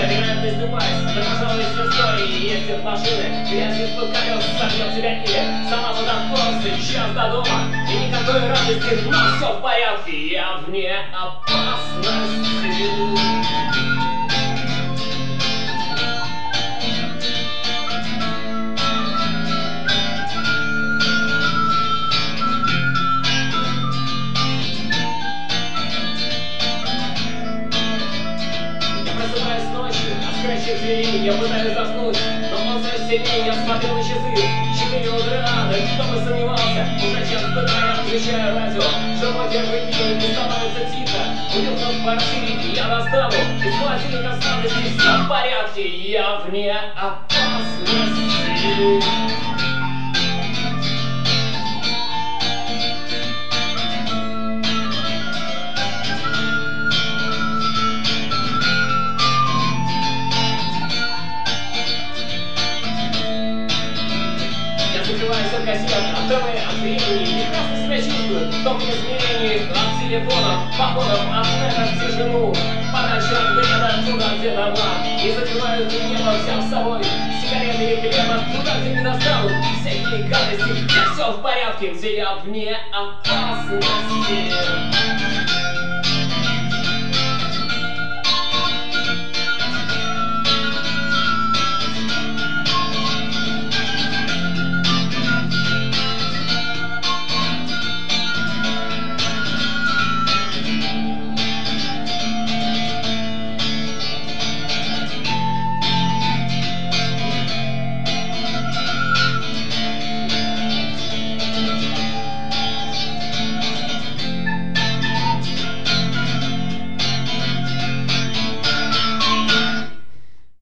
вероятность Дубайс. Да, пожалуй, все истории ездят машины. Грязь из-под колес согнет тебя или сама под откос. Сейчас до дома и никакой радости, но все в порядке. Я вне опасности. Просыпаюсь ночью, от скрещих дверей я пытаюсь заснуть, но он все сильнее, я смотрю на часы. 4 утра, да кто бы сомневался, уже час пытаю, включаю радио, чтобы первый день не становится тихо. Уютно в квартире, я достану из холодильника сладости, все в порядке, я вне опасности. Закрываюсь от газет, от ТВ, от времени. Прекрасно себя чувствую в том измерении. От телефонов, походов, от мэра тишину. Подальше от бреда, туда, где дома. И закрывают небо, взяв с собой сигареты и хлеба. Туда, где не достанут всякие гадости. Где все в порядке, где я вне опасности.